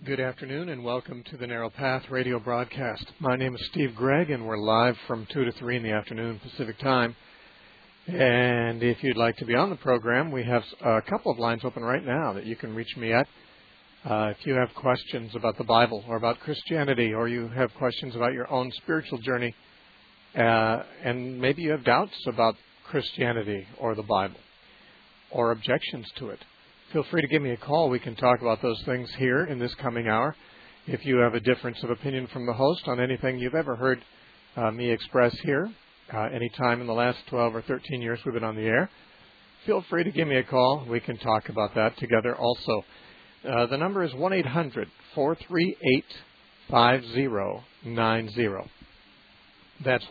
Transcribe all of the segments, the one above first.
Good afternoon and welcome to the Narrow Path radio broadcast. My name is Steve Gregg and we're live from 2 to 3 in the afternoon Pacific time. And if you'd like to be on the program, we have a couple of lines open right now that you can reach me at. If you have questions about the Bible or about Christianity, or you have questions about your own spiritual journey, and maybe you have doubts about Christianity or the Bible or objections to it, feel free to give me a call. We can talk about those things here in this coming hour. If you have a difference of opinion from the host on anything you've ever heard me express here, any time in the last 12 or 13 years we've been on the air, feel free to give me a call. We can talk about that together also. The number is 1-800-438-5090. That's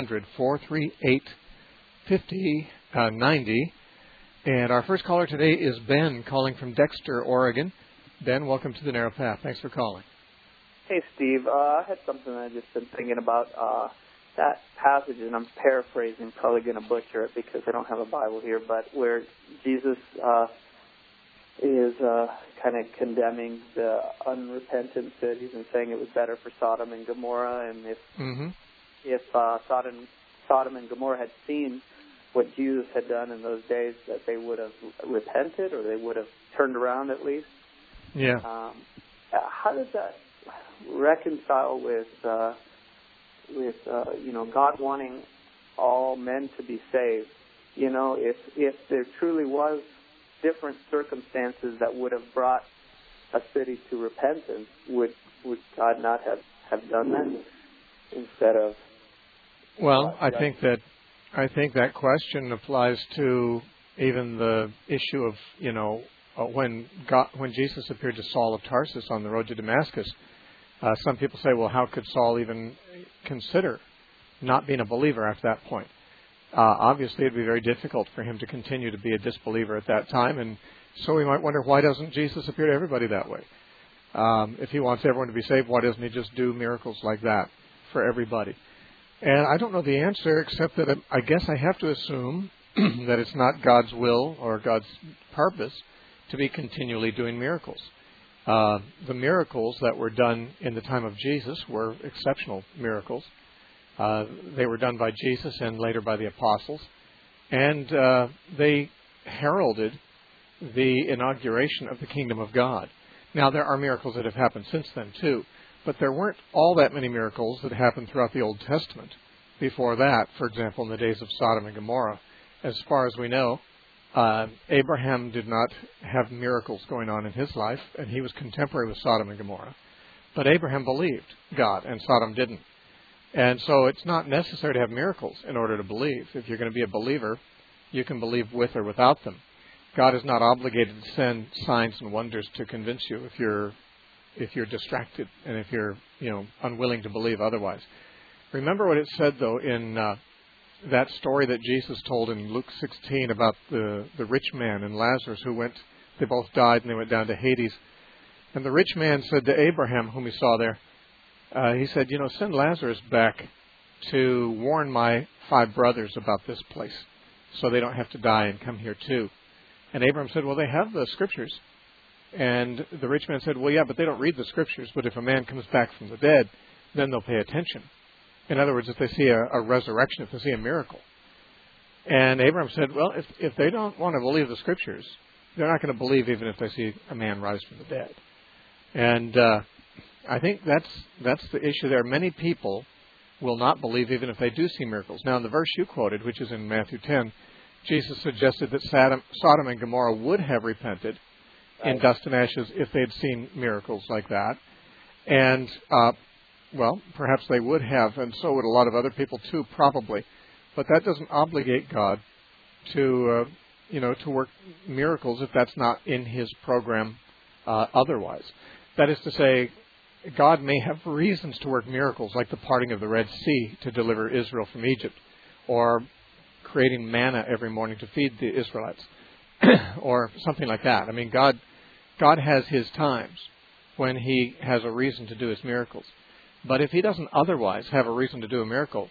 1-800-438-5090. And our first caller today is Ben, calling from Dexter, Oregon. Ben, welcome to the Narrow Path. Thanks for calling. Hey, Steve. I had something I've just been thinking about. That passage, and I'm paraphrasing, probably going to butcher it because I don't have a Bible here, but where Jesus is kind of condemning the unrepentant cities and saying it was better for Sodom and Gomorrah, and if Sodom and Gomorrah had seen what Jesus had done in those days, that they would have repented, or they would have turned around at least. Yeah. How does that reconcile with God wanting all men to be saved? You know, if there truly was different circumstances that would have brought a city to repentance, would God not have done that instead of? Well, I think that question applies to even the issue of, when Jesus appeared to Saul of Tarsus on the road to Damascus. Some people say, well, how could Saul even consider not being a believer after that point? Obviously, it would be very difficult for him to continue to be a disbeliever at that time. And so we might wonder, why doesn't Jesus appear to everybody that way? If he wants everyone to be saved, why doesn't he just do miracles like that for everybody? And I don't know the answer, except that I guess I have to assume that it's not God's will or God's purpose to be continually doing miracles. The miracles that were done in the time of Jesus were exceptional miracles. They were done by Jesus and later by the apostles. And they heralded the inauguration of the kingdom of God. Now, there are miracles that have happened since then, too. But there weren't all that many miracles that happened throughout the Old Testament. Before that, for example, in the days of Sodom and Gomorrah, as far as we know, Abraham did not have miracles going on in his life, and he was contemporary with Sodom and Gomorrah. But Abraham believed God, and Sodom didn't. And so it's not necessary to have miracles in order to believe. If you're going to be a believer, you can believe with or without them. God is not obligated to send signs and wonders to convince you if you're distracted and if you're, unwilling to believe otherwise. Remember what it said, though, in that story that Jesus told in Luke 16 about the rich man and Lazarus they both died and they went down to Hades. And the rich man said to Abraham, whom he saw there, he said, send Lazarus back to warn my 5 brothers about this place so they don't have to die and come here too. And Abraham said, well, they have the scriptures. And the rich man said, well, yeah, but they don't read the scriptures. But if a man comes back from the dead, then they'll pay attention. In other words, if they see a resurrection, if they see a miracle. And Abraham said, well, if they don't want to believe the scriptures, they're not going to believe even if they see a man rise from the dead. And I think that's the issue there. Many people will not believe even if they do see miracles. Now, in the verse you quoted, which is in Matthew 10, Jesus suggested that Sodom and Gomorrah would have repented in dust and ashes if they had seen miracles like that. And, perhaps they would have, and so would a lot of other people too, probably. But that doesn't obligate God to work miracles if that's not in His program otherwise. That is to say, God may have reasons to work miracles, like the parting of the Red Sea to deliver Israel from Egypt, or creating manna every morning to feed the Israelites, or something like that. I mean, God has His times when He has a reason to do His miracles. But if He doesn't otherwise have a reason to do a miracle,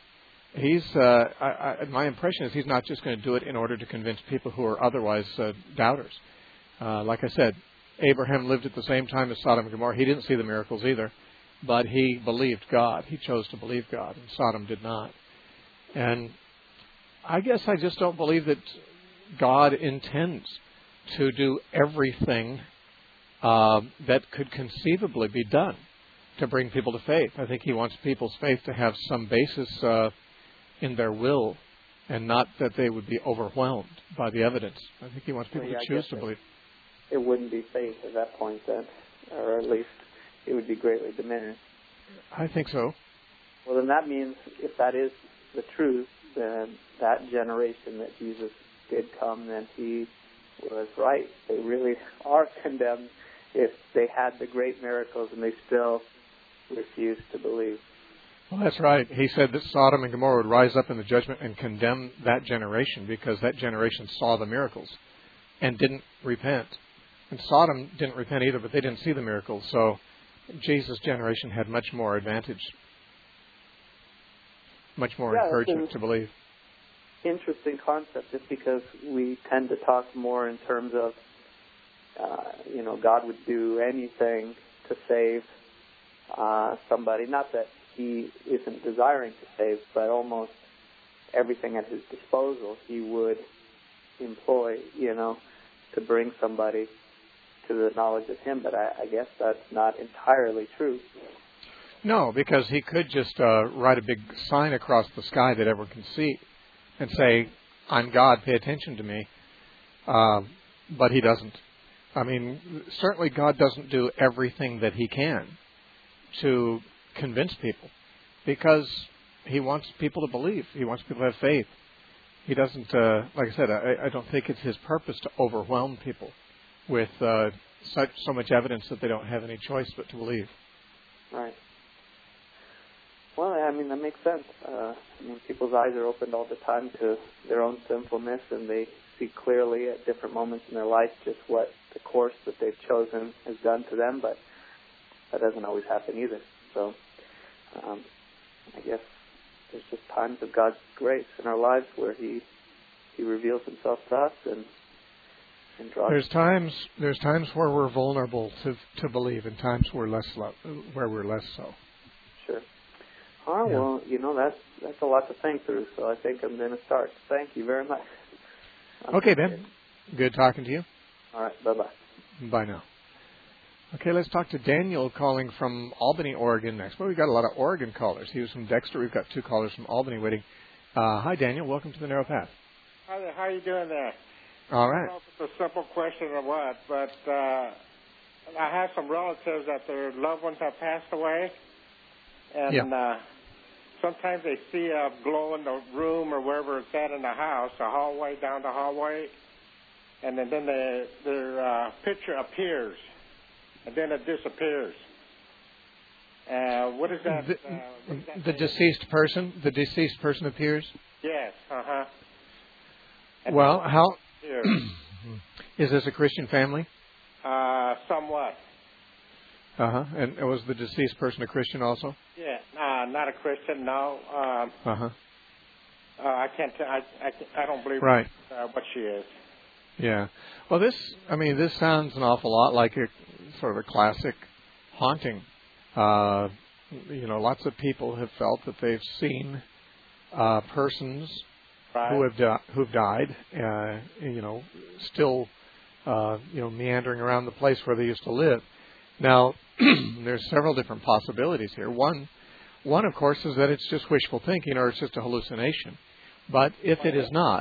my impression is He's not just going to do it in order to convince people who are otherwise doubters. Like I said, Abraham lived at the same time as Sodom and Gomorrah. He didn't see the miracles either, but he believed God. He chose to believe God, and Sodom did not. And I guess I just don't believe that God intends to do everything that could conceivably be done to bring people to faith. I think he wants people's faith to have some basis in their will, and not that they would be overwhelmed by the evidence. I think he wants people to choose to believe. It wouldn't be faith at that point then, or at least it would be greatly diminished. I think so. Well, then that means if that is the truth, then that generation that Jesus did come, then he was right. They really are condemned if they had the great miracles and they still refused to believe. Well, that's right. He said that Sodom and Gomorrah would rise up in the judgment and condemn that generation because that generation saw the miracles and didn't repent. And Sodom didn't repent either, but they didn't see the miracles. So Jesus' generation had much more advantage, much more encouragement to believe. Interesting concept, just because we tend to talk more in terms of, God would do anything to save somebody. Not that he isn't desiring to save, but almost everything at his disposal he would employ, to bring somebody to the knowledge of him. But I guess that's not entirely true. No, because he could just write a big sign across the sky that everyone can see and say, "I'm God, pay attention to me." But he doesn't. I mean, certainly God doesn't do everything that he can to convince people, because he wants people to believe. He wants people to have faith. He doesn't, like I said, I don't think it's his purpose to overwhelm people with so much evidence that they don't have any choice but to believe. Right. Well, I mean, that makes sense. People's eyes are opened all the time to their own sinfulness, and they see clearly at different moments in their life just what the course that they've chosen has done to them, but that doesn't always happen either. So I guess there's just times of God's grace in our lives where He reveals Himself to us and draws. There's times where we're vulnerable to believe, and times where we're less so. Sure. All right. Yeah. Well, that's a lot to think through. So I think I'm going to start. Thank you very much. Okay, Ben. Good talking to you. All right. Bye-bye. Bye now. Okay, let's talk to Daniel calling from Albany, Oregon next. Well, we've got a lot of Oregon callers. He was from Dexter. We've got 2 callers from Albany waiting. Hi, Daniel. Welcome to the Narrow Path. Hi there. How are you doing there? All right. I don't know if it's a simple question or what, but I have some relatives that their loved ones have passed away. And sometimes they see a glow in the room or wherever it's at in the house, a hallway, down the hallway, and then their picture appears. And then it disappears. What is that? The deceased person? The deceased person appears? Yes. Uh-huh. Well, how... Is this a Christian family? Somewhat. Uh-huh. And was the deceased person a Christian also? Yeah. Not a Christian, no. Uh-huh. I can't... I don't believe right. What she is. Yeah. Well, this sounds an awful lot like a sort of a classic haunting. Lots of people have felt that they've seen persons who've died, still, meandering around the place where they used to live. Now, there's several different possibilities here. One, of course, is that it's just wishful thinking or it's just a hallucination. But if it is not,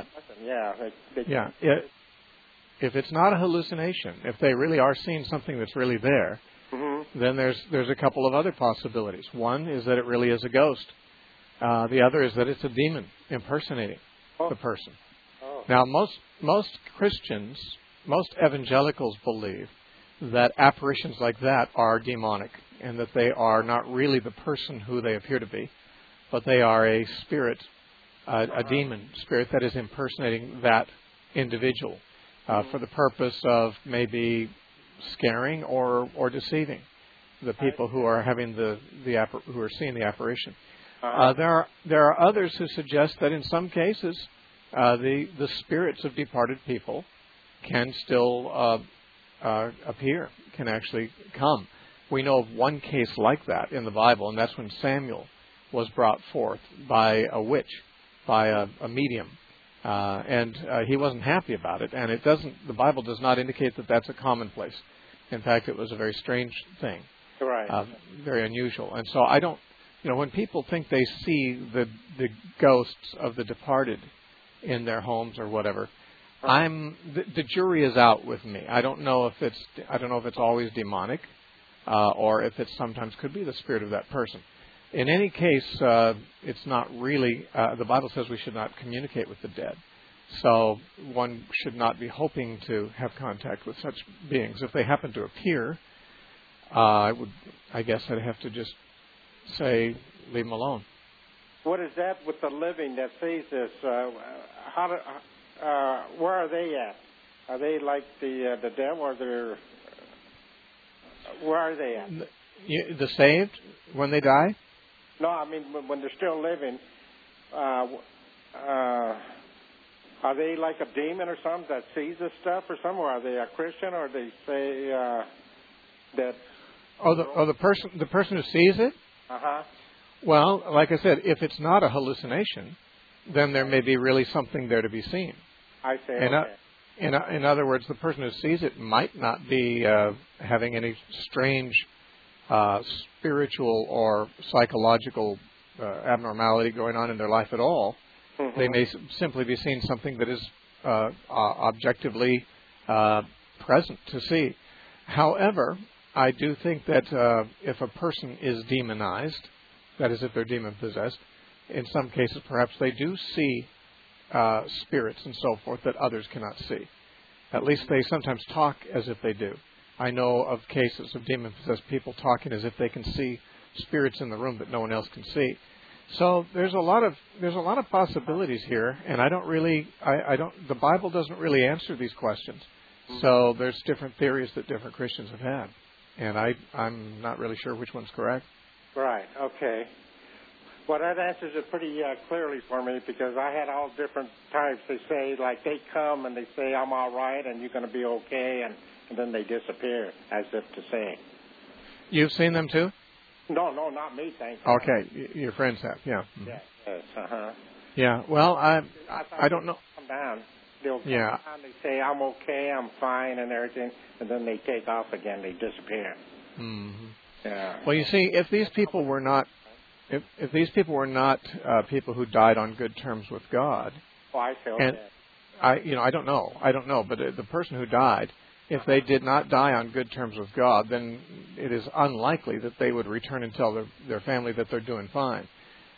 if it's not a hallucination, if they really are seeing something that's really there, then there's a couple of other possibilities. One is that it really is a ghost. The other is that it's a demon impersonating the person. Now, most Christians, most evangelicals believe that apparitions like that are demonic and that they are not really the person who they appear to be, but they are a spirit, a demon spirit that is impersonating that individual for the purpose of maybe scaring or deceiving the people who are having who are seeing the apparition. There are others who suggest that in some cases the spirits of departed people can still appear, can actually come. We know of one case like that in the Bible, and that's when Samuel was brought forth by a witch, by a medium. And he wasn't happy about it. And the Bible does not indicate that that's a commonplace. In fact, it was a very strange thing. Right. Very unusual. And so I don't, when people think they see the ghosts of the departed in their homes or whatever, the jury is out with me. I don't know if it's always demonic, or if it sometimes could be the spirit of that person. In any case, it's not really. The Bible says we should not communicate with the dead, so one should not be hoping to have contact with such beings. If they happen to appear, I guess I'd have to just say, leave them alone. What is that with the living that sees this? Where are they at? Are they like the devil, or where are they at? The saved when they die? No, I mean when they're still living. Are they like a demon or something that sees this stuff or something? Or are they a Christian, or they say that? The person who sees it? Uh-huh. Well, like I said, if it's not a hallucination, then there may be really something there to be seen. I say, okay. In other words, the person who sees it might not be having any strange spiritual or psychological abnormality going on in their life at all. Mm-hmm. They may simply be seeing something that is objectively present to see. However, I do think that if a person is demonized, that is, if they're demon-possessed, in some cases perhaps they do see spirits and so forth that others cannot see. At least they sometimes talk as if they do. I know of cases of demon-possessed people talking as if they can see spirits in the room that no one else can see. So there's a lot of possibilities here, and the Bible doesn't really answer these questions. So there's different theories that different Christians have had, and I'm not really sure which one's correct. Right. Okay. Well, that answers it pretty clearly for me, because I had all different types. They say, like, they come and they say, I'm all right and you're going to be okay, and then they disappear, as if to say. You've seen them too? No, not me, thank you. Okay, your friends have, yeah. Yes, uh-huh. Yeah, well, I don't know. Come down. They'll come down, they say, I'm okay, I'm fine, and everything, and then they take off again, they disappear. Mm-hmm. Yeah. Well, you see, if these people were not people who died on good terms with God, I see. Okay. And I don't know, but the person who died, if they did not die on good terms with God, then it is unlikely that they would return and tell their family that they're doing fine.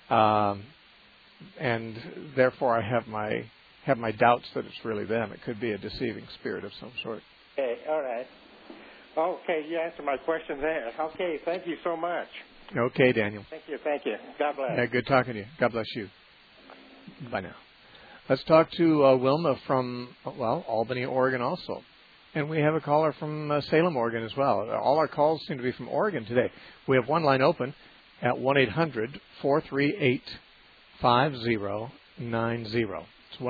And therefore, I have my doubts that it's really them. It could be a deceiving spirit of some sort. Okay, all right. Okay, you answered my question there. Okay, thank you so much. Okay, Daniel. Thank you. God bless. Yeah, good talking to you. God bless you. Bye now. Let's talk to Wilma from, Albany, Oregon also. And we have a caller from Salem, Oregon as well. All our calls seem to be from Oregon today. We have one line open at 1-800-438-5090. It's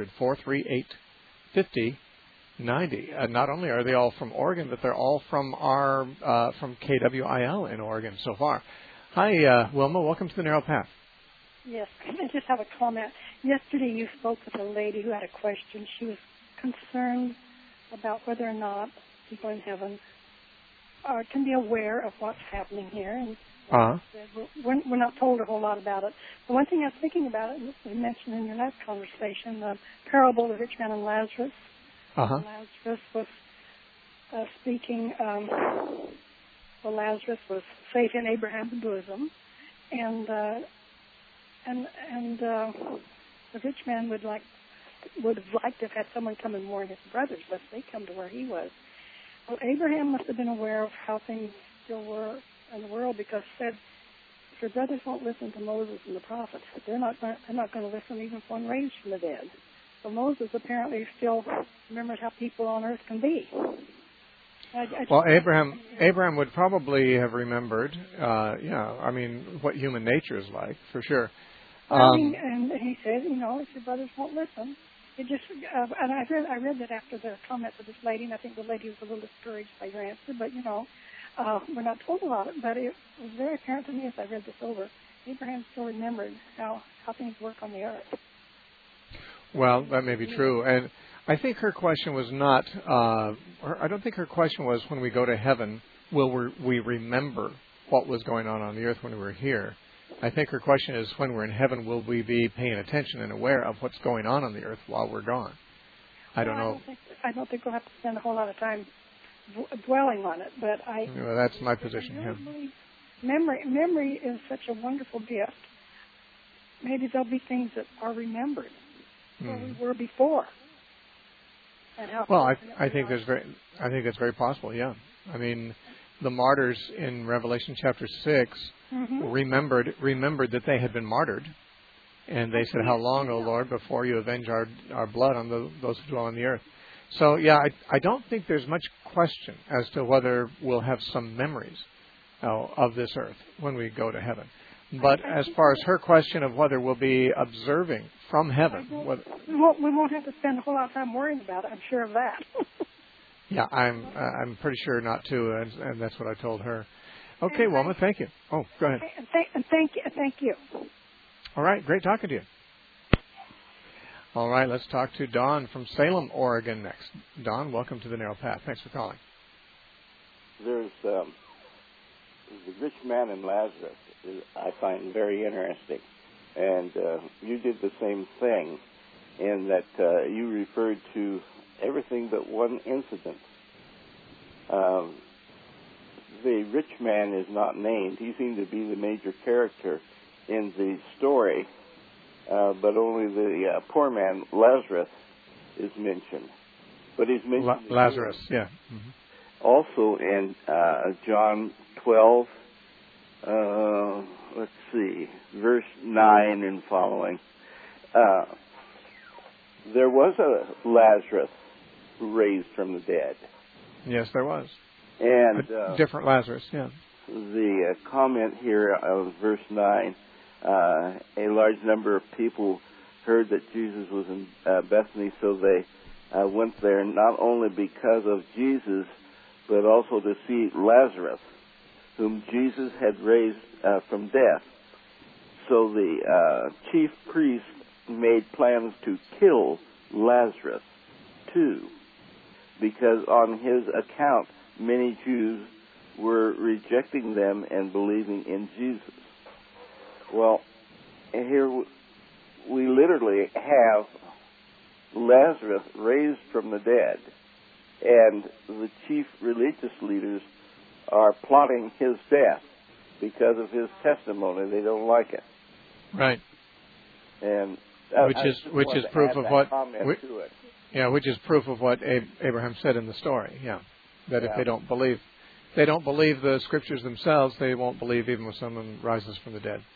1-800-438-5090. Not only are they all from Oregon, but they're all from from KWIL in Oregon so far. Hi, Wilma. Welcome to the Narrow Path. Yes, I just have a comment. Yesterday you spoke with a lady who had a question. She was concerned about whether or not people in heaven can be aware of what's happening here. And we're not told a whole lot about it. The one thing I was thinking about, it was mentioned in your last conversation, the parable of the rich man and Lazarus. Lazarus was speaking, Lazarus was safe in Abraham's bosom, and the rich man would have liked to have had someone come and warn his brothers, lest they come to where he was. Well, Abraham must have been aware of how things still were in the world, because he said, if your brothers won't listen to Moses and the prophets, they're not going to listen even if one raised from the dead. So Moses apparently still remembers how people on earth can be. Well, Abraham would probably have remembered, what human nature is like, for sure. And he said, if your brothers won't listen, It just, and I read that after the comments of this lady, and I think the lady was a little discouraged by your answer, but, we're not told about it, but it was very apparent to me as I read this over. Abraham still remembered how things work on the earth. Well, that may be true. And I think her question was not, I don't think her question was, when we go to heaven, will we remember what was going on the earth when we were here? I think her question is, when we're in heaven, will we be paying attention and aware of what's going on the earth while we're gone? I don't know. I don't think we'll have to spend a whole lot of time dwelling on it, but Well, that's my position. I really believe memory is such a wonderful gift. Maybe there'll be things that are remembered where we were before. And how I think that's very possible. Yeah, I mean, the martyrs in Revelation chapter 6 remembered that they had been martyred, and they said, "How long, O Lord, before you avenge our blood on those who dwell on the earth?" So, yeah, I don't think there's much question as to whether we'll have some memories of this earth when we go to heaven. But as far as her question of whether we'll be observing from heaven, we won't have to spend a whole lot of time worrying about it. I'm sure of that. Yeah, I'm pretty sure not to, and that's what I told her. Okay, Wilma, thank you. Oh, go ahead. Thank you. All right, great talking to you. All right, let's talk to Don from Salem, Oregon next. Don, welcome to the Narrow Path. Thanks for calling. There's the rich man and Lazarus I find very interesting. And you did the same thing in that you referred to everything but one incident. The rich man is not named. He seemed to be the major character in the story, but only the poor man, Lazarus, is mentioned. But he's mentioned Lazarus, yeah. Mm-hmm. Also in John 12, let's see, verse 9 and following. There was a Lazarus raised from the dead. Yes, there was. And a different Lazarus, yeah. The comment here of verse 9, a large number of people heard that Jesus was in Bethany, so they went there not only because of Jesus, but also to see Lazarus, whom Jesus had raised from death. So the chief priest made plans to kill Lazarus too, because on his account, many Jews were rejecting them and believing in Jesus. Well, here we literally have Lazarus raised from the dead, and the chief religious leaders are plotting his death because of his testimony. They don't like it. Right. And which is proof of what which is proof of what Abraham said in the story. Yeah, that if they don't believe the scriptures themselves, they won't believe even when someone rises from the dead.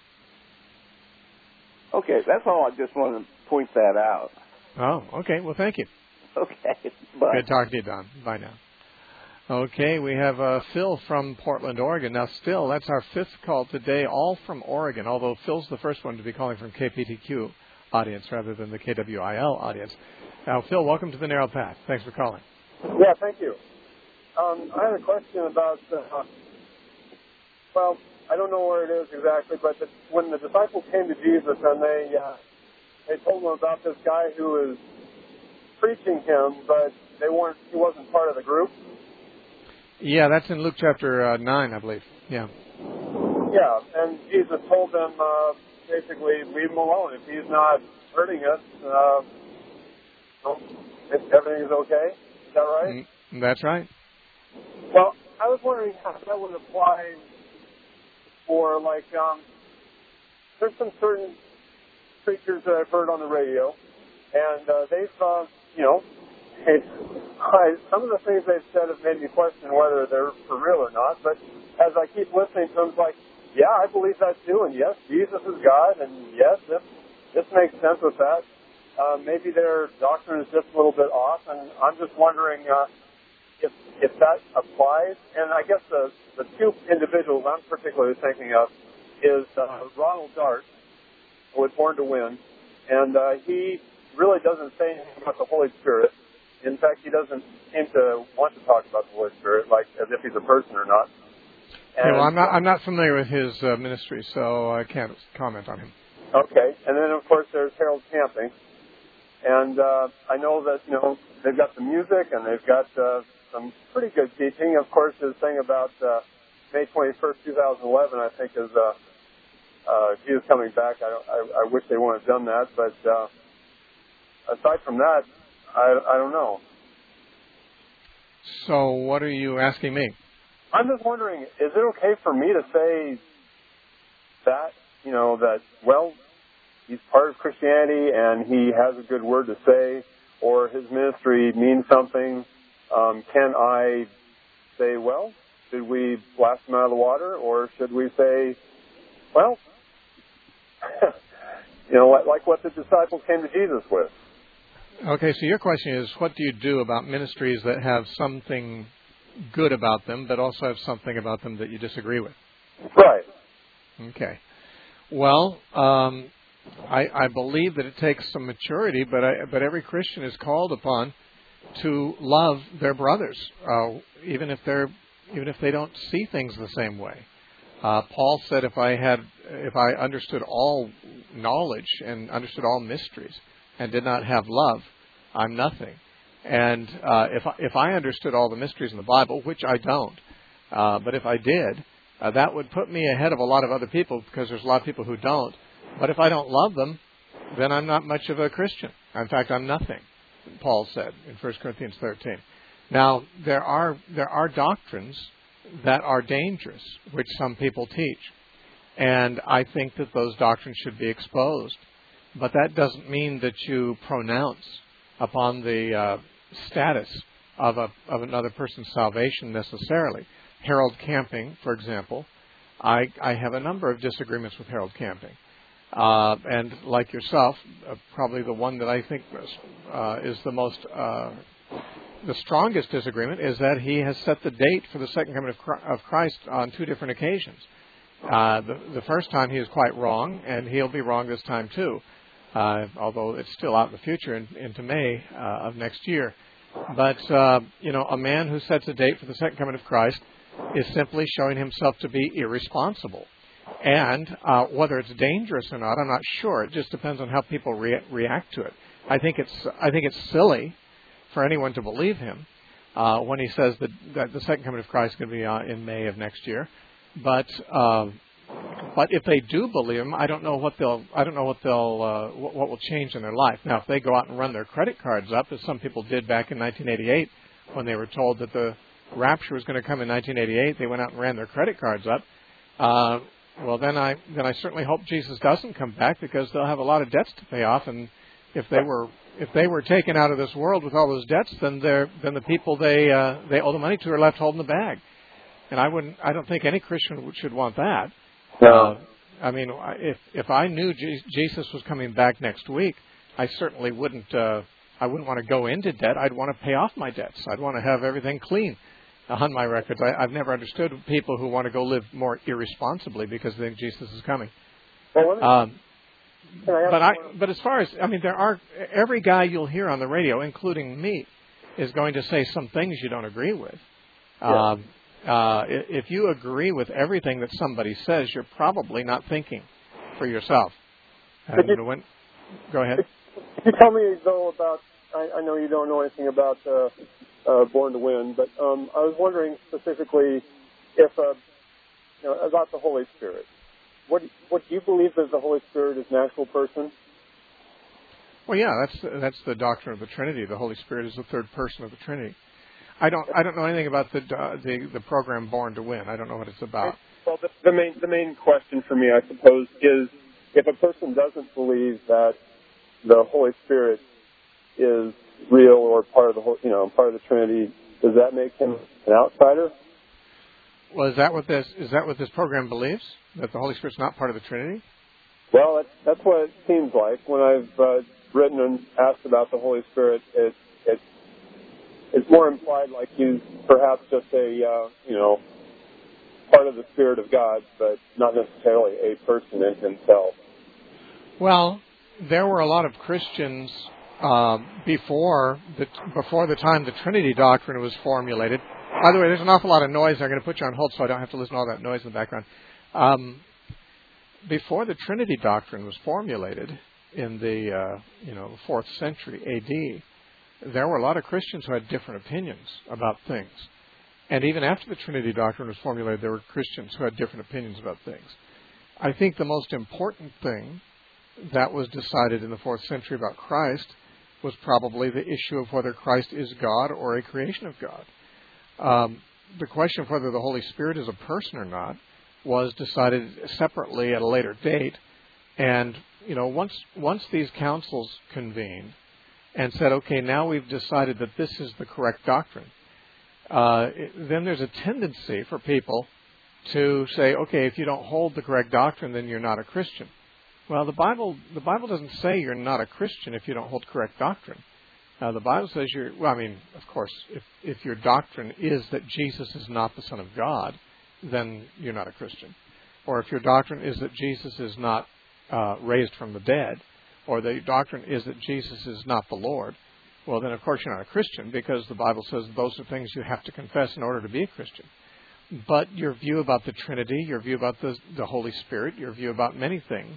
Okay, that's all. I just wanted to point that out. Oh, okay. Well, thank you. Okay, bye. Good talking to you, Don. Bye now. Okay, we have Phil from Portland, Oregon. Now, still, that's our fifth call today, all from Oregon, although Phil's the first one to be calling from KPTQ audience rather than the KWIL audience. Now, Phil, welcome to the Narrow Path. Thanks for calling. Yeah, thank you. I had a question about, I don't know where it is exactly, but when the disciples came to Jesus and they told him about this guy who was preaching him, but he wasn't part of the group. Yeah, that's in Luke chapter 9, I believe. Yeah. Yeah, and Jesus told them basically, leave him alone. If he's not hurting us, everything's okay. Is that right? That's right. Well, I was wondering how that would apply for, there's some certain preachers that I've heard on the radio, and they've, some of the things they've said have made me question whether they're for real or not, but as I keep listening to them, it's like, yeah, I believe that too, and yes, Jesus is God, and yes, this makes sense with that. Maybe their doctrine is just a little bit off, and I'm just wondering if that applies. And I guess the two individuals I'm particularly thinking of is Ronald Dart, who was Born to Win, and he really doesn't say anything about the Holy Spirit. In fact, he doesn't seem to want to talk about the Holy Spirit, like as if he's a person or not. And, well, I'm not familiar with his ministry, so I can't comment on him. Okay, and then of course there's Harold Camping, and I know that they've got some music and they've got some pretty good teaching. Of course, his thing about May 21st, 2011, I think is Jesus coming back. I wish they wouldn't have done that, but aside from that, I don't know. So what are you asking me? I'm just wondering, is it okay for me to say that, that, well, he's part of Christianity and he has a good word to say, or his ministry means something? Can I say, well, should we blast him out of the water, or should we say, well, like what the disciples came to Jesus with? Okay, so your question is, what do you do about ministries that have something good about them, but also have something about them that you disagree with? Right. Okay. Well, I believe that it takes some maturity, but every Christian is called upon to love their brothers, even if they don't see things the same way. Paul said, if I understood all knowledge and understood all mysteries and did not have love, I'm nothing. And if I understood all the mysteries in the Bible, which I don't, but if I did, that would put me ahead of a lot of other people, because there's a lot of people who don't. But if I don't love them, then I'm not much of a Christian. In fact, I'm nothing, Paul said in 1 Corinthians 13. Now, there are doctrines that are dangerous, which some people teach. And I think that those doctrines should be exposed. But that doesn't mean that you pronounce upon the status of another person's salvation necessarily. Harold Camping, for example, I have a number of disagreements with Harold Camping. And like yourself, probably the one that I think is the strongest disagreement is that he has set the date for the second coming of Christ on two different occasions. The first time he was quite wrong, and he'll be wrong this time too, although it's still out in the future into May of next year. But, a man who sets a date for the second coming of Christ is simply showing himself to be irresponsible. And whether it's dangerous or not, I'm not sure. It just depends on how people react to it. I think it's silly for anyone to believe him when he says that the second coming of Christ is going to be in May of next year. But if they do believe him, I don't know what will change in their life. Now, if they go out and run their credit cards up, as some people did back in 1988, when they were told that the rapture was going to come in 1988, they went out and ran their credit cards up. Well, then I certainly hope Jesus doesn't come back, because they'll have a lot of debts to pay off. And if they were taken out of this world with all those debts, then the people they owe the money to are left holding the bag. And I don't think any Christian should want that. No. If I knew Jesus was coming back next week, I certainly wouldn't. I wouldn't want to go into debt. I'd want to pay off my debts. I'd want to have everything clean on my records. I've never understood people who want to go live more irresponsibly because they think Jesus is coming. But as far as every guy you'll hear on the radio, including me, is going to say some things you don't agree with. Yeah. If you agree with everything that somebody says, you're probably not thinking for yourself. Go ahead. Could you tell me, though, about, I know you don't know anything about Born to Win, but I was wondering specifically if about the Holy Spirit. What do you believe that the Holy Spirit is an actual person? Well, yeah, that's the doctrine of the Trinity. The Holy Spirit is the third person of the Trinity. I don't know anything about the program Born to Win. I don't know what it's about. Well, the main question for me, I suppose, is if a person doesn't believe that the Holy Spirit is real or part of the Trinity, does that make him an outsider? Well, is that what this program believes? That the Holy Spirit's not part of the Trinity? Well, that's what it seems like. When I've written and asked about the Holy Spirit, it's more implied like he's perhaps just a part of the Spirit of God, but not necessarily a person in himself. Well, there were a lot of Christians before the time the Trinity doctrine was formulated. By the way, there's an awful lot of noise. I'm going to put you on hold so I don't have to listen to all that noise in the background. Before the Trinity doctrine was formulated in the 4th century A.D., there were a lot of Christians who had different opinions about things. And even after the Trinity doctrine was formulated, there were Christians who had different opinions about things. I think the most important thing that was decided in the 4th century about Christ was probably the issue of whether Christ is God or a creation of God. The question of whether the Holy Spirit is a person or not was decided separately at a later date. And, once these councils convened and said, okay, now we've decided that this is the correct doctrine, then there's a tendency for people to say, okay, if you don't hold the correct doctrine, then you're not a Christian. Well, the Bible doesn't say you're not a Christian if you don't hold correct doctrine. The Bible says of course, if your doctrine is that Jesus is not the Son of God, then you're not a Christian. Or if your doctrine is that Jesus is not raised from the dead, or the doctrine is that Jesus is not the Lord, well, then of course you're not a Christian, because the Bible says those are things you have to confess in order to be a Christian. But your view about the Trinity, your view about the Holy Spirit, your view about many things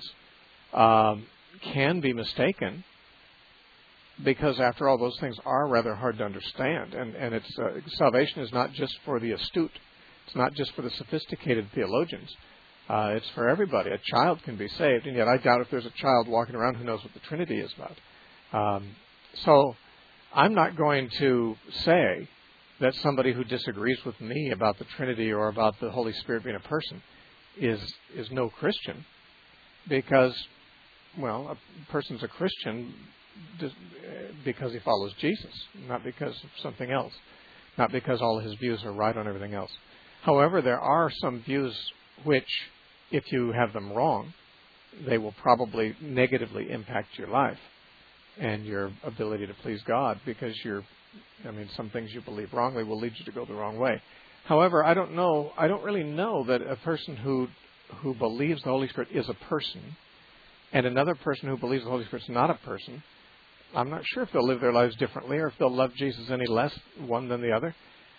can be mistaken, because after all, those things are rather hard to understand. And it's salvation is not just for the astute. It's not just for the sophisticated theologians. It's for everybody. A child can be saved, and yet I doubt if there's a child walking around who knows what the Trinity is about. So I'm not going to say that somebody who disagrees with me about the Trinity or about the Holy Spirit being a person is no Christian, because, well, a person's a Christian because he follows Jesus, not because of something else, not because all his views are right on everything else. However, there are some views which, if you have them wrong, they will probably negatively impact your life and your ability to please God, because some things you believe wrongly will lead you to go the wrong way. However, I don't really know that a person who believes the Holy Spirit is a person and another person who believes the Holy Spirit's not a person, I'm not sure if they'll live their lives differently or if they'll love Jesus any less one than the other.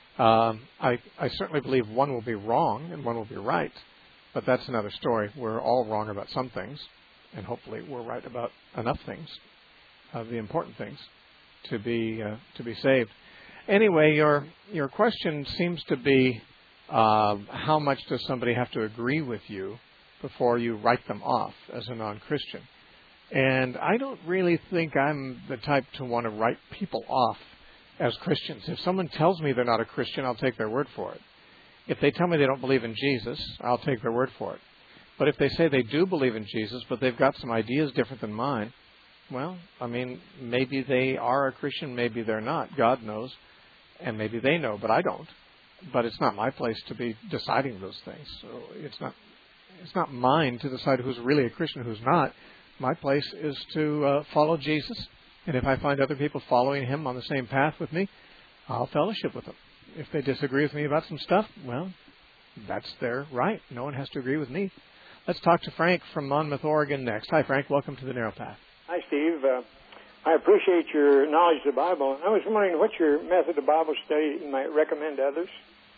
I certainly believe one will be wrong and one will be right, but that's another story. We're all wrong about some things, and hopefully we're right about enough things, the important things, to be saved. Anyway, your question seems to be how much does somebody have to agree with you before you write them off as a non-Christian? And I don't really think I'm the type to want to write people off as Christians. If someone tells me they're not a Christian, I'll take their word for it. If they tell me they don't believe in Jesus, I'll take their word for it. But if they say they do believe in Jesus, but they've got some ideas different than mine, well, maybe they are a Christian, maybe they're not. God knows, and maybe they know, but I don't. But it's not my place to be deciding those things. So it's not mine to decide who's really a Christian and who's not. My place is to follow Jesus, and if I find other people following him on the same path with me, I'll fellowship with them. If they disagree with me about some stuff, well, that's their right. No one has to agree with me. Let's talk to Frank from Monmouth, Oregon next. Hi, Frank. Welcome to the Narrow Path. Hi, Steve. I appreciate your knowledge of the Bible. I was wondering what your method of Bible study you might recommend to others.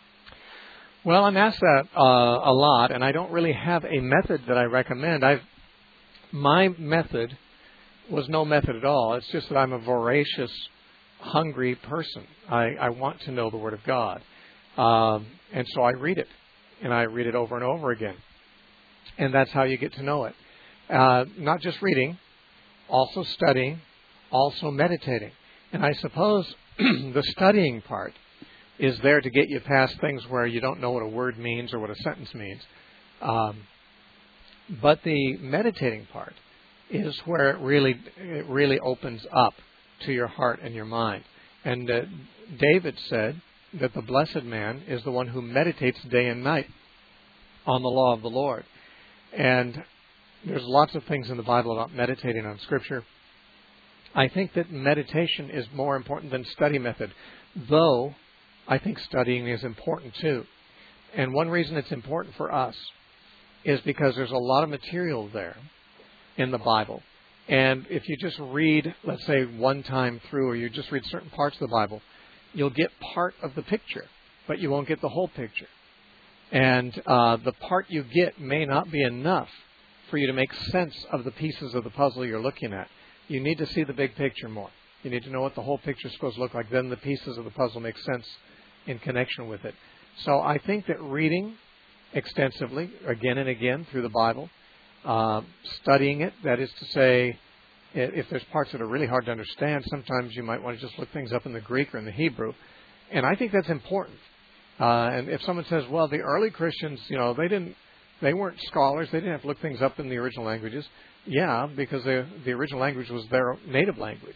Well, I'm asked that a lot, and I don't really have a method that I recommend. My method was no method at all. It's just that I'm a voracious, hungry person. I want to know the Word of God. And so I read it. And I read it over and over again. And that's how you get to know it. Not just reading, also studying, also meditating. And I suppose the studying part is there to get you past things where you don't know what a word means or what a sentence means. But the meditating part is where it really opens up to your heart and your mind. And David said that the blessed man is the one who meditates day and night on the law of the Lord. And there's lots of things in the Bible about meditating on Scripture. I think that meditation is more important than study method, though I think studying is important too. And one reason it's important for us is because there's a lot of material there in the Bible. And if you just read, let's say, one time through, or you just read certain parts of the Bible, you'll get part of the picture, but you won't get the whole picture. And the part you get may not be enough for you to make sense of the pieces of the puzzle you're looking at. You need to see the big picture more. You need to know what the whole picture is supposed to look like. Then the pieces of the puzzle make sense in connection with it. So I think that reading extensively, again and again, through the Bible, studying it, that is to say, if there's parts that are really hard to understand, sometimes you might want to just look things up in the Greek or in the Hebrew. And I think that's important. And if someone says, well, the early Christians, they weren't scholars, they didn't have to look things up in the original languages. Yeah, because the original language was their native language.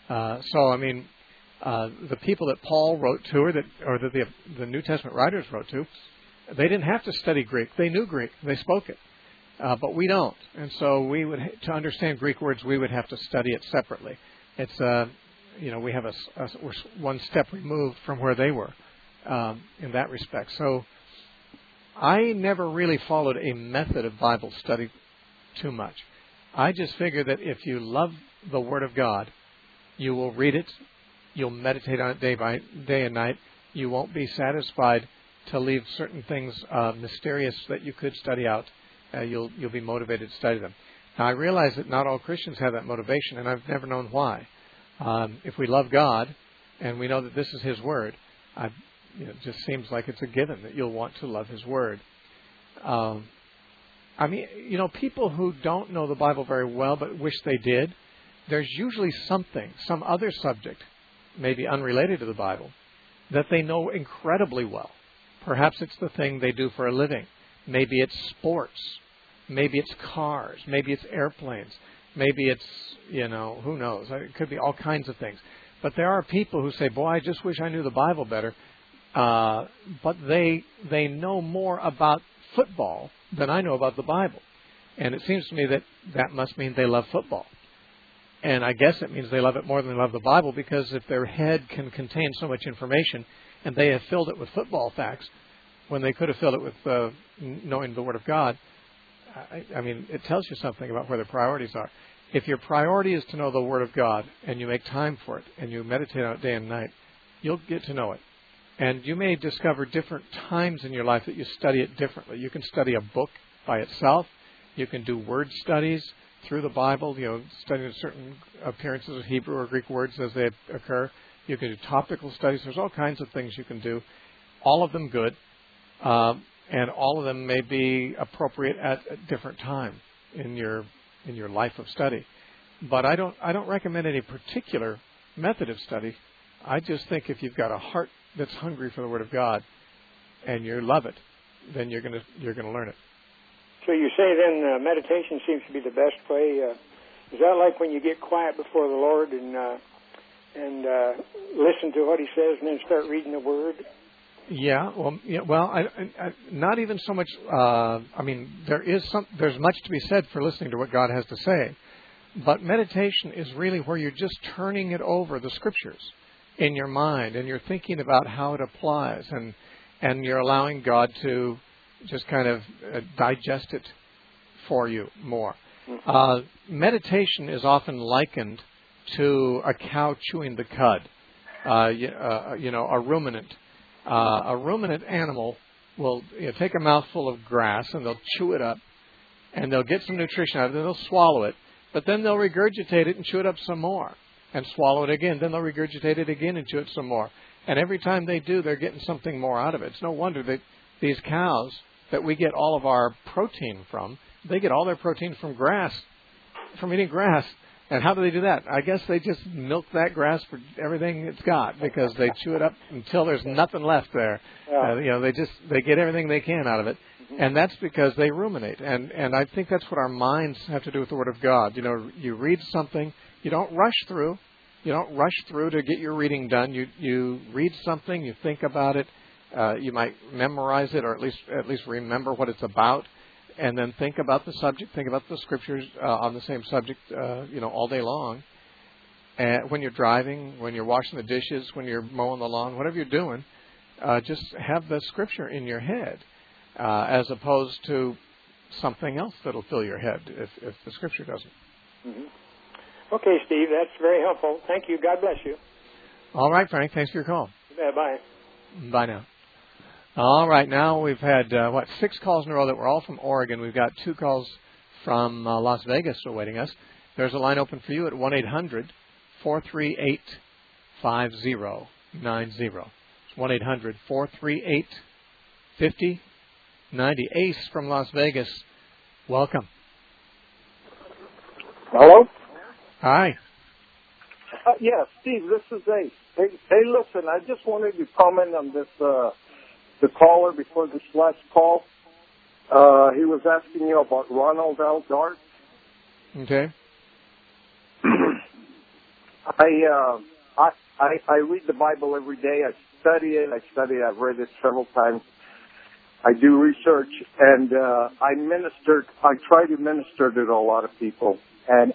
The people that Paul wrote to, or that the New Testament writers wrote to, they didn't have to study Greek. They knew Greek. They spoke it. But we don't. And so to understand Greek words, we would have to study it separately. It's, we have we're one step removed from where they were in that respect. So I never really followed a method of Bible study too much. I just figure that if you love the Word of God, you will read it, you'll meditate on it day and night. You won't be satisfied to leave certain things mysterious that you could study out. You'll be motivated to study them. Now, I realize that not all Christians have that motivation, and I've never known why. If we love God and we know that this is His Word, it just seems like it's a given that you'll want to love His Word. People who don't know the Bible very well but wish they did, there's usually some other subject, maybe unrelated to the Bible, that they know incredibly well. Perhaps it's the thing they do for a living. Maybe it's sports. Maybe it's cars. Maybe it's airplanes. Maybe it's, who knows? It could be all kinds of things. But there are people who say, boy, I just wish I knew the Bible better. But they know more about football than I know about the Bible. And it seems to me that must mean they love football. And I guess it means they love it more than they love the Bible, because if their head can contain so much information and they have filled it with football facts when they could have filled it with knowing the Word of God, it tells you something about where their priorities are. If your priority is to know the Word of God and you make time for it and you meditate on it day and night, you'll get to know it. And you may discover different times in your life that you study it differently. You can study a book by itself. You can do word studies through the Bible, studying certain appearances of Hebrew or Greek words as they occur. You can do topical studies. There's all kinds of things you can do, all of them good, and all of them may be appropriate at a different time in your life of study. But I don't recommend any particular method of study. I just think if you've got a heart that's hungry for the Word of God and you love it, then you're going to learn it. So you say then meditation seems to be the best way. Is that like when you get quiet before the Lord and listen to what He says and then start reading the Word? Yeah. Well, I not even so much. There's much to be said for listening to what God has to say, but meditation is really where you're just turning it over, the Scriptures, in your mind, and you're thinking about how it applies, and you're allowing God to just kind of digest it for you more. Meditation is often likened to a cow chewing the cud. A ruminant. A ruminant animal will take a mouthful of grass and they'll chew it up, and they'll get some nutrition out of it, and they'll swallow it, but then they'll regurgitate it and chew it up some more, and swallow it again. Then they'll regurgitate it again and chew it some more. And every time they do, they're getting something more out of it. It's no wonder that these cows that we get all of our protein from, they get all their protein from grass, from eating grass. And how do they do that? I guess they just milk that grass for everything it's got, because they chew it up until there's nothing left there. Yeah. They get everything they can out of it. And that's because they ruminate. And I think that's what our minds have to do with the Word of God. You read something, you don't rush through. You don't rush through to get your reading done. You read something, you think about it. You might memorize it, or at least remember what it's about, and then think about the subject, think about the Scriptures on the same subject, all day long. And when you're driving, when you're washing the dishes, when you're mowing the lawn, whatever you're doing, just have the Scripture in your head, as opposed to something else that'll fill your head if the Scripture doesn't. Mm-hmm. Okay, Steve, that's very helpful. Thank you. God bless you. All right, Frank. Thanks for your call. Bye. Bye now. All right, now we've had, 6 calls in a row that were all from Oregon. We've got 2 calls from Las Vegas awaiting us. There's a line open for you at 1-800-438-5090. It's 1-800-438-5090. Ace from Las Vegas, welcome. Hello? Hi. Yeah, Steve, this is Ace. Hey, listen, I just wanted to comment on this, the caller before this last call. He was asking you about Ronald L. Dart. Okay. I read the Bible every day. I study it. I've read it several times. I do research, and I try to minister to a lot of people. And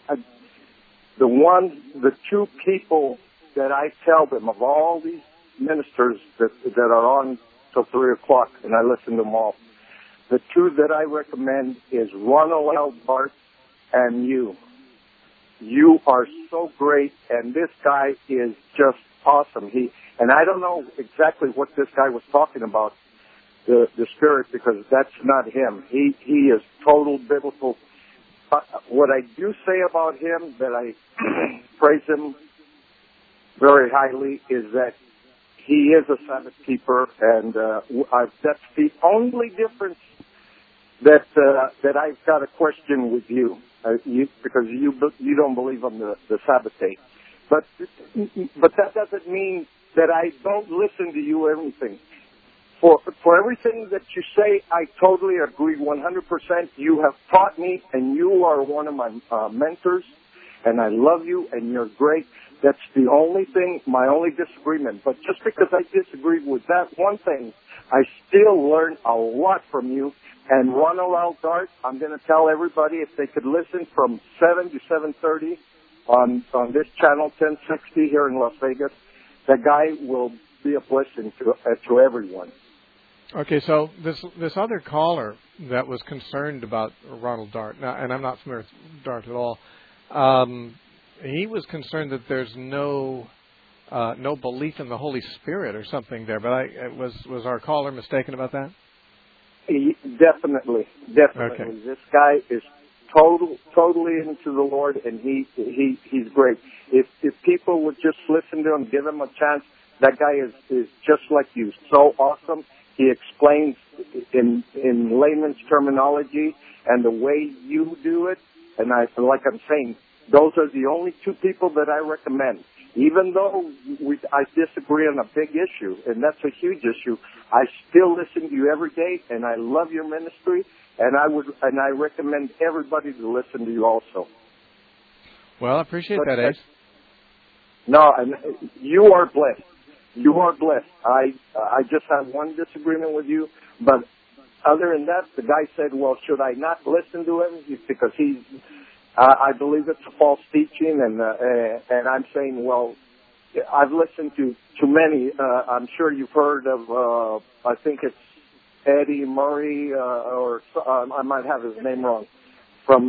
the 2 people that I tell them of all these ministers that are on till 3 o'clock, and I listen to them all, the 2 that I recommend is Ronald L. Dart and you. You are so great, and this guy is just awesome. And I don't know exactly what this guy was talking about, the Spirit, because that's not him. He is total biblical. What I do say about him, that I praise him very highly, is that he is a Sabbath keeper, and that's the only difference that I've got a question with you, because you don't believe on the Sabbath day. But that doesn't mean that I don't listen to you everything. For everything that you say, I totally agree 100%. You have taught me, and you are one of my mentors, and I love you, and you're great. That's the only thing, my only disagreement. But just because I disagree with that one thing, I still learn a lot from you. And Ronald L. Dart, I'm going to tell everybody if they could listen from 7 to 7:30 on this channel 1060 here in Las Vegas, that guy will be a blessing to everyone. Okay, so this other caller that was concerned about Ronald Dart, now, and I'm not familiar with Dart at all, he was concerned that there's no belief in the Holy Spirit or something there. But was our caller mistaken about that? Definitely. Okay. This guy is totally into the Lord, and he's great. If people would just listen to him, give him a chance, that guy is just like you, so awesome. He explains in layman's terminology and the way you do it. And like I'm saying, those are the only 2 people that I recommend. Even though I disagree on a big issue, and that's a huge issue, I still listen to you every day, and I love your ministry, and I recommend everybody to listen to you also. Well, I appreciate that, Ace. No, and you are blessed. You are blessed. I just have one disagreement with you, but other than that, the guy said, well, should I not listen to him? Because I believe it's a false teaching, and I'm saying, well, I've listened to many. I'm sure you've heard of, I think it's Eddie Murray, or I might have his name wrong, from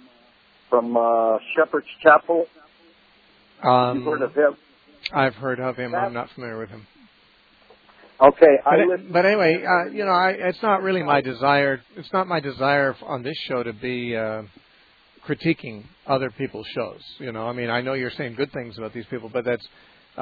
Shepherd's Chapel. You've heard of him? I've heard of him. I'm not familiar with him. Okay. But anyway, it's not really my desire. It's not my desire on this show to be critiquing other people's shows. I know you're saying good things about these people, but that's,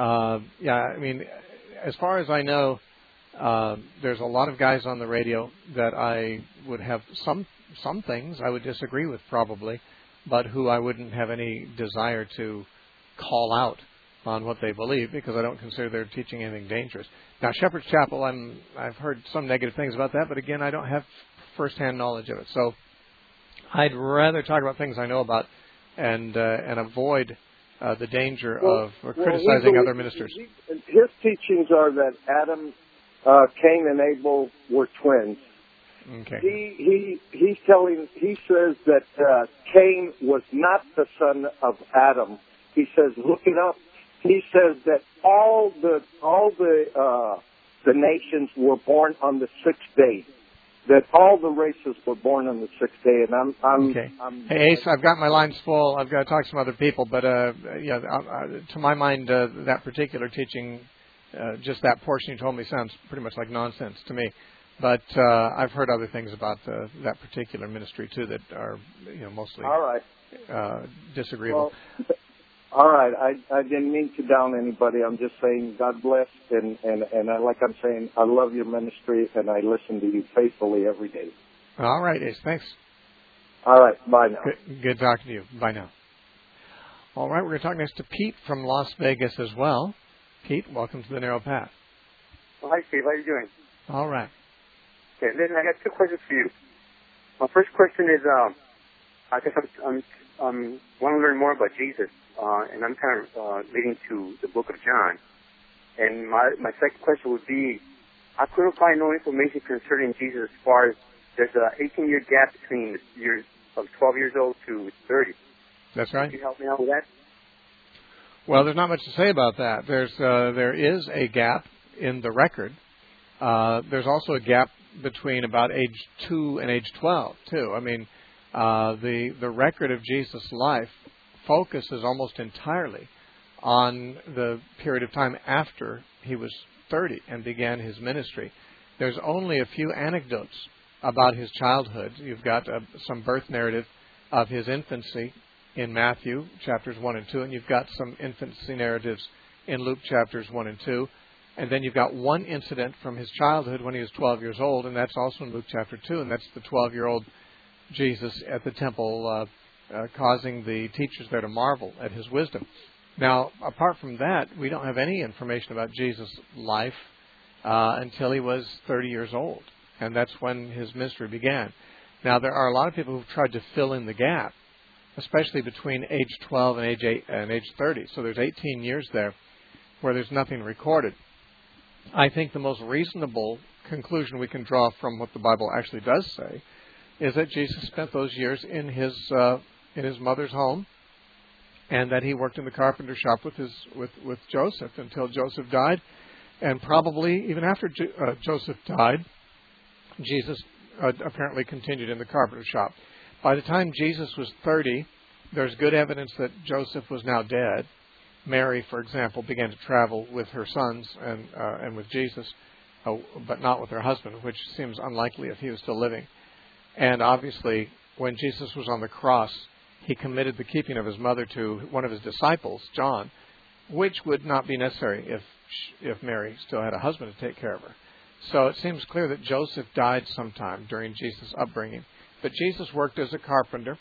as far as I know, there's a lot of guys on the radio that I would have some things I would disagree with probably, but who I wouldn't have any desire to call out on what they believe, because I don't consider they're teaching anything dangerous. Now, Shepherd's Chapel, I've heard some negative things about that, but again, I don't have firsthand knowledge of it. So I'd rather talk about things I know about and avoid the danger of criticizing other ministers. His teachings are that Adam, Cain, and Abel were twins. Okay. He says that Cain was not the son of Adam. He says, look it up. He says that all the nations were born on the 6th day. that all the races were born on the sixth day, and I'm Hey, Ace, I've got my lines full. I've got to talk to some other people, but to my mind, that particular teaching, just that portion you told me, sounds pretty much like nonsense to me. But I've heard other things about that particular ministry too that are, mostly all right. Disagreeable. Well, all right. I didn't mean to down anybody. I'm just saying God bless, and like I'm saying, I love your ministry, and I listen to you faithfully every day. All right, Ace. Thanks. All right. Bye now. Good talking to you. Bye now. All right. We're going to talk next to Pete from Las Vegas as well. Pete, welcome to the Narrow Path. Well, hi, Steve. How are you doing? All right. Okay. Listen, I got two questions for you. My first question is, I guess I want to learn more about Jesus. And I'm kind of leading to the book of John. And my second question would be, I couldn't find no information concerning Jesus as far as there's an 18-year gap between the years of 12 years old to 30. That's right. Can you help me out with that? Well, there's not much to say about that. There is a gap in the record. There's also a gap between about age 2 and age 12, too. I mean, the record of Jesus' life focuses almost entirely on the period of time after he was 30 and began his ministry. There's only a few anecdotes about his childhood. You've got some birth narrative of his infancy in Matthew chapters 1 and 2, and you've got some infancy narratives in Luke chapters 1 and 2. And then you've got one incident from his childhood when he was 12 years old, and that's also in Luke chapter 2, and that's the 12-year-old Jesus at the temple causing the teachers there to marvel at his wisdom. Now, apart from that, we don't have any information about Jesus' life until he was 30 years old, and that's when his ministry began. Now, there are a lot of people who've tried to fill in the gap, especially between age 12 and age 30. So there's 18 years there where there's nothing recorded. I think the most reasonable conclusion we can draw from what the Bible actually does say is that Jesus spent those years in his mother's home, and that he worked in the carpenter shop with Joseph until Joseph died, and probably even after Joseph died, Jesus apparently continued in the carpenter shop. By the time Jesus was 30, there's good evidence that Joseph was now dead. Mary, for example, began to travel with her sons and with Jesus, but not with her husband, which seems unlikely if he was still living. And obviously, when Jesus was on the cross, he committed the keeping of his mother to one of his disciples, John, which would not be necessary if Mary still had a husband to take care of her. So it seems clear that Joseph died sometime during Jesus' upbringing. But Jesus worked as a carpenter.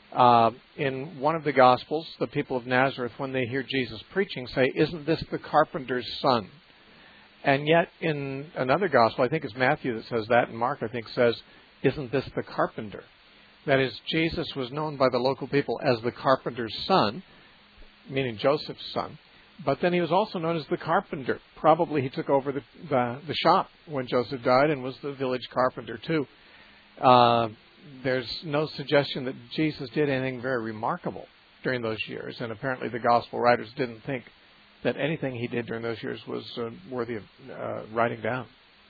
In one of the Gospels, the people of Nazareth, when they hear Jesus preaching, say, "Isn't this the carpenter's son?" And yet in another Gospel, I think it's Matthew that says that, and Mark, I think, says, "Isn't this the carpenter?" That is, Jesus was known by the local people as the carpenter's son, meaning Joseph's son. But then he was also known as the carpenter. Probably he took over the shop when Joseph died and was the village carpenter too. There's no suggestion that Jesus did anything very remarkable during those years, and apparently the gospel writers didn't think that anything he did during those years was worthy of writing down.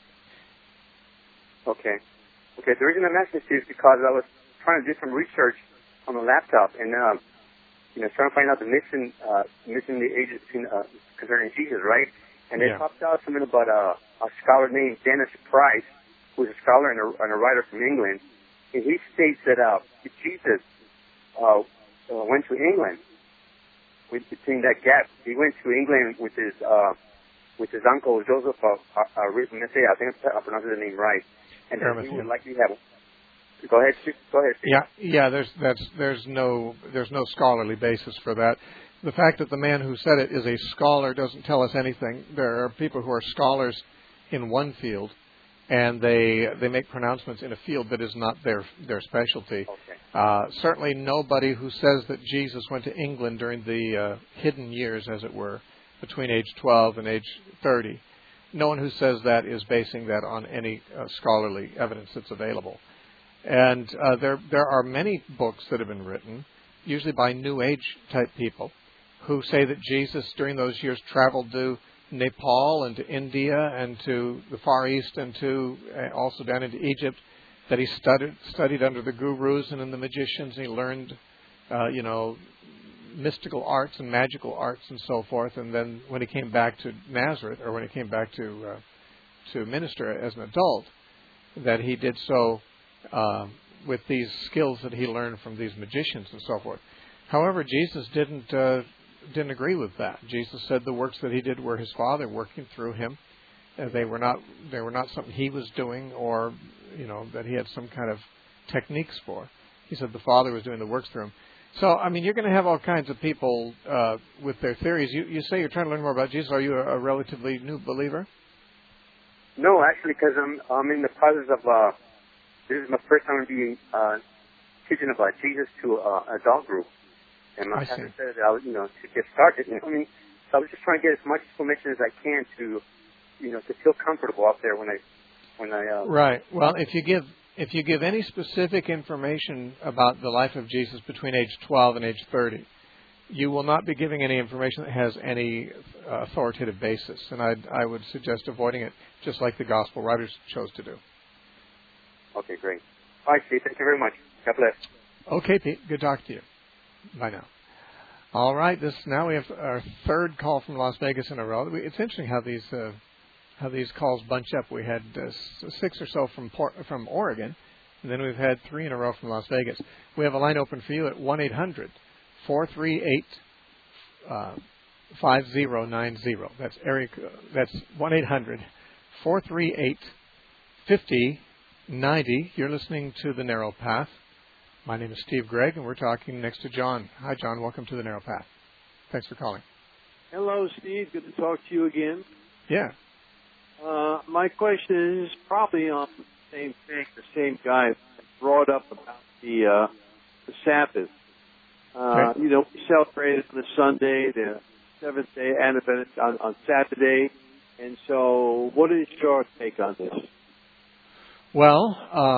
Okay. The reason I'm asking this is because I was trying to do some research on the laptop and trying to find out the missing the ages concerning Jesus, right? And it popped out something about a scholar named Dennis Price, who's a scholar and a writer from England. And he states that Jesus went to England between that gap. He went to England with his uncle Joseph. I think I pronounced the name right. And he would likely have. Go ahead, Steve. Yeah. There's no scholarly basis for that. The fact that the man who said it is a scholar doesn't tell us anything. There are people who are scholars in one field, and they make pronouncements in a field that is not their specialty. Okay. Certainly nobody who says that Jesus went to England during the hidden years, as it were, between age 12 and age 30, no one who says that is basing that on any scholarly evidence that's available. And there are many books that have been written, usually by New Age type people, who say that Jesus during those years traveled to Nepal and to India and to the Far East and to also down into Egypt that he studied under the gurus and in the magicians, and he learned, mystical arts and magical arts and so forth. And then when he came back to Nazareth, or when he came back to minister as an adult, that he did so with these skills that he learned from these magicians and so forth. However, Jesus didn't agree with that. Jesus said the works that he did were his Father working through him. They were not something he was doing, or that he had some kind of techniques for. He said the Father was doing the works through him. So, I mean, you're going to have all kinds of people with their theories. You say you're trying to learn more about Jesus. Are you a relatively new believer? No, actually, because I'm in the process of. This is my first time being teaching about Jesus to an adult group, and my pastor said that I was, to get started. So I was just trying to get as much information as I can to feel comfortable out there when I. Right. Well, if you give any specific information about the life of Jesus between age 12 and age 30, you will not be giving any information that has any authoritative basis, and I would suggest avoiding it, just like the gospel writers chose to do. Okay, great. All right, Steve. Thank you very much. God bless. Okay, Pete. Good talk to you. Bye now. All right. Now we have our third call from Las Vegas in a row. It's interesting how these calls bunch up. We had 6 or so from Oregon, and then we've had 3 in a row from Las Vegas. We have a line open for you at 1-800-438-5090. That's That's 1-800-438-5090. You're listening to The Narrow Path. My name is Steve Gregg, and we're talking next to John. Hi, John. Welcome to The Narrow Path. Thanks for calling. Hello, Steve. Good to talk to you again. Yeah. My question is probably on the same thing. The same guy brought up about the Sabbath. Okay. We celebrated on the Sunday, the Seventh-day Advent on Saturday. And so what is your take on this? Well,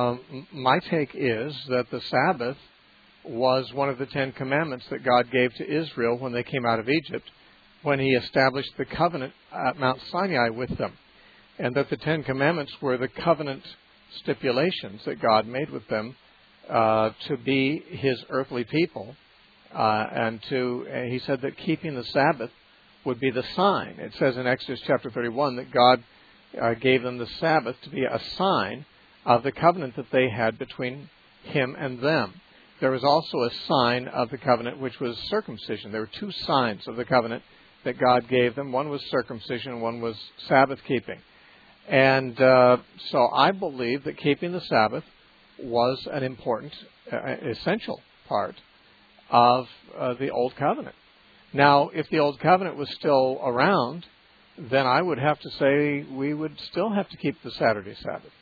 my take is that the Sabbath was one of the 10 commandments that God gave to Israel when they came out of Egypt, when he established the covenant at Mount Sinai with them. And that the 10 commandments were the covenant stipulations that God made with them to be his earthly people. And he said that keeping the Sabbath would be the sign. It says in Exodus chapter 31 that God gave them the Sabbath to be a sign of the covenant that they had between him and them. There was also a sign of the covenant, which was circumcision. There were 2 signs of the covenant that God gave them. One was circumcision, one was Sabbath keeping. And so I believe that keeping the Sabbath was an important, essential part of the Old Covenant. Now, if the Old Covenant was still around, then I would have to say we would still have to keep the Saturday Sabbath.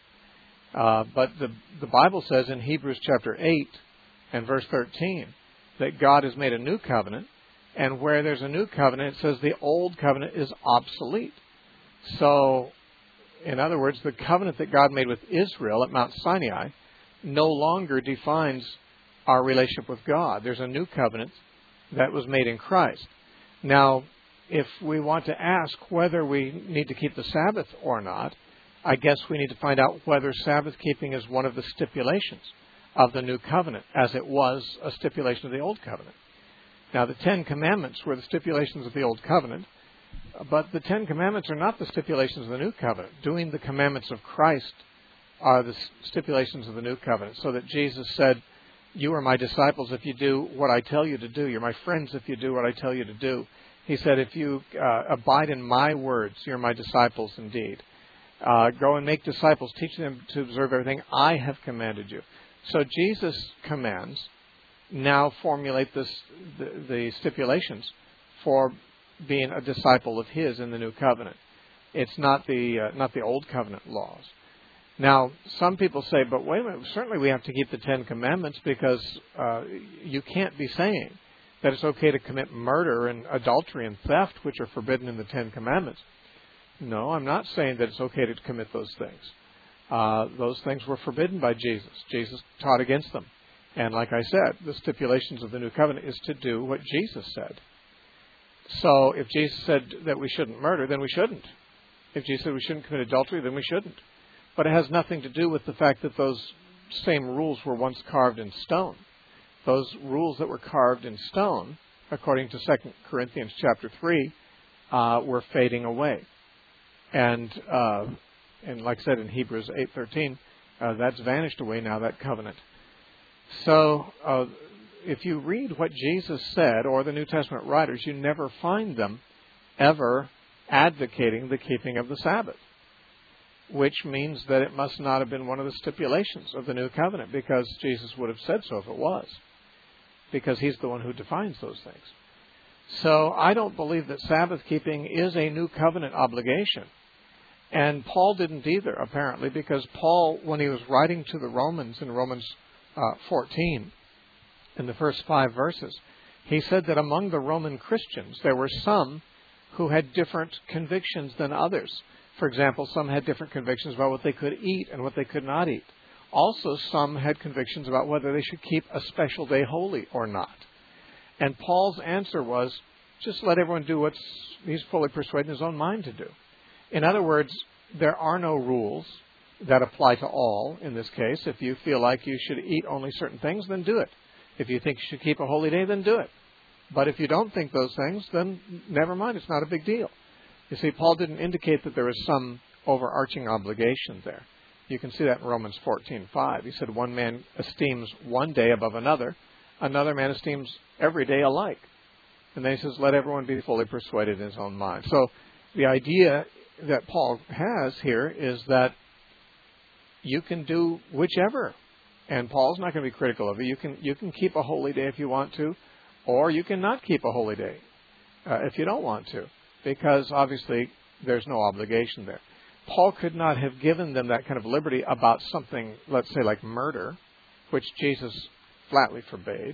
But the Bible says in Hebrews chapter 8 and verse 13 that God has made a new covenant, and where there's a new covenant, it says the Old Covenant is obsolete. So, in other words, the covenant that God made with Israel at Mount Sinai no longer defines our relationship with God. There's a new covenant that was made in Christ. Now, if we want to ask whether we need to keep the Sabbath or not, I guess we need to find out whether Sabbath keeping is one of the stipulations of the new covenant, as it was a stipulation of the Old Covenant. Now, the 10 Commandments were the stipulations of the Old Covenant, but the 10 Commandments are not the stipulations of the New Covenant. Doing the commandments of Christ are the stipulations of the New Covenant, so that Jesus said, "You are my disciples if you do what I tell you to do. You're my friends if you do what I tell you to do." He said, "If you abide in my words, you're my disciples indeed. Go and make disciples, teach them to observe everything I have commanded you." So Jesus' commands now formulate the stipulations for being a disciple of his in the new covenant. It's not the Old Covenant laws. Now, some people say, but wait a minute, certainly we have to keep the 10 Commandments because you can't be saying that it's okay to commit murder and adultery and theft, which are forbidden in the 10 Commandments. No, I'm not saying that it's okay to commit those things. Those things were forbidden by Jesus. Jesus taught against them. And like I said, the stipulations of the New Covenant is to do what Jesus said. So if Jesus said that we shouldn't murder, then we shouldn't. If Jesus said we shouldn't commit adultery, then we shouldn't. But it has nothing to do with the fact that those same rules were once carved in stone. Those rules that were carved in stone, according to 2 Corinthians chapter 3, were fading away. And like I said in Hebrews 8:13, that's vanished away now, that covenant. So if you read what Jesus said, or the New Testament writers, you never find them ever advocating the keeping of the Sabbath, which means that it must not have been one of the stipulations of the New Covenant, because Jesus would have said so if it was, because He's the one who defines those things. So I don't believe that Sabbath keeping is a New Covenant obligation. And Paul didn't either, apparently, because Paul, when he was writing to the Romans in Romans 14, in the first 5 verses, he said that among the Roman Christians, there were some who had different convictions than others. For example, some had different convictions about what they could eat and what they could not eat. Also, some had convictions about whether they should keep a special day holy or not. And Paul's answer was, just let everyone do what he's fully persuaded in his own mind to do. In other words, there are no rules that apply to all in this case. If you feel like you should eat only certain things, then do it. If you think you should keep a holy day, then do it. But if you don't think those things, then never mind, it's not a big deal. You see, Paul didn't indicate that there was some overarching obligation there. You can see that in Romans 14:5. He said one man esteems one day above another man esteems every day alike. And then he says, let everyone be fully persuaded in his own mind. So the idea that Paul has here is that you can do whichever. And Paul's not going to be critical of it. You can keep a holy day if you want to, or you can not keep a holy day if you don't want to, because obviously there's no obligation there. Paul could not have given them that kind of liberty about something, let's say, like murder, which Jesus flatly forbade.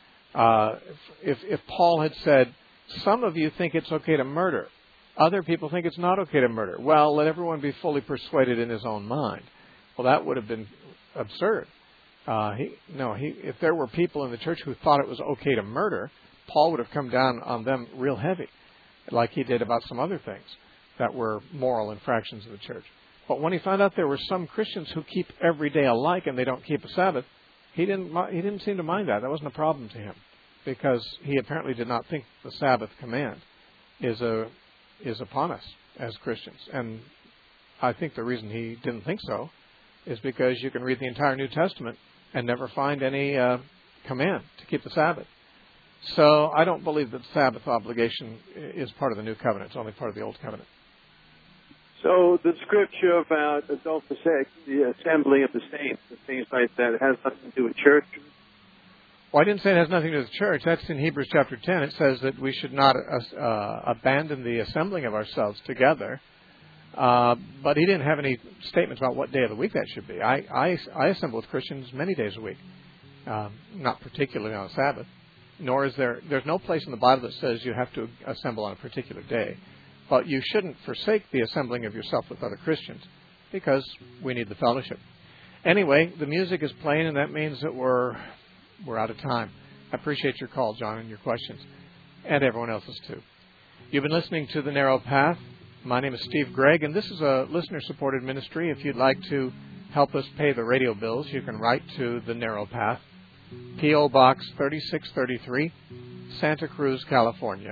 If Paul had said, some of you think it's okay to murder, other people think it's not okay to murder, well, let everyone be fully persuaded in his own mind. Well, that would have been absurd. If there were people in the church who thought it was okay to murder, Paul would have come down on them real heavy, like he did about some other things that were moral infractions of the church. But when he found out there were some Christians who keep every day alike and they don't keep a Sabbath, he didn't seem to mind that. That wasn't a problem to him, because he apparently did not think the Sabbath command is upon us as Christians. And I think the reason he didn't think so is because you can read the entire New Testament and never find any command to keep the Sabbath. So I don't believe that Sabbath obligation is part of the New Covenant. It's only part of the Old Covenant. So the scripture about don't forsake the assembly of the saints and things like that, it has nothing to do with church? Well, I didn't say it has nothing to do with church. That's in Hebrews chapter 10. It says that we should not abandon the assembling of ourselves together. But he didn't have any statements about what day of the week that should be. I assemble with Christians many days a week, not particularly on a Sabbath. Nor is there's no place in the Bible that says you have to assemble on a particular day. But you shouldn't forsake the assembling of yourself with other Christians, because we need the fellowship. Anyway, the music is playing, and that means that we're out of time. I appreciate your call, John, and your questions, and everyone else's too. You've been listening to The Narrow Path. My name is Steve Gregg, and this is a listener-supported ministry. If you'd like to help us pay the radio bills, you can write to The Narrow Path, P.O. Box 3633, Santa Cruz, California,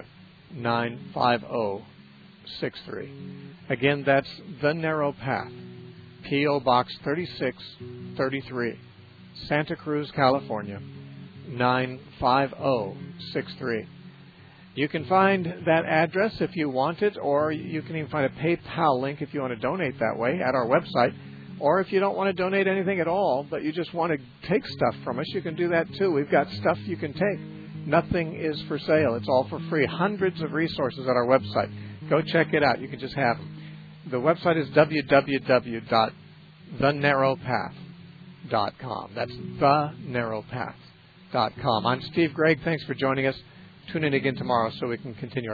95063. Again, that's The Narrow Path, P.O. Box 3633, Santa Cruz, California, 95063. You can find that address if you want it, or you can even find a PayPal link if you want to donate that way at our website. Or if you don't want to donate anything at all, but you just want to take stuff from us, you can do that too. We've got stuff you can take. Nothing is for sale. It's all for free. Hundreds of resources at our website. Go check it out. You can just have them. The website is www.thenarrowpath.com. That's thenarrowpath.com. I'm Steve Gregg. Thanks for joining us. Tune in again tomorrow so we can continue our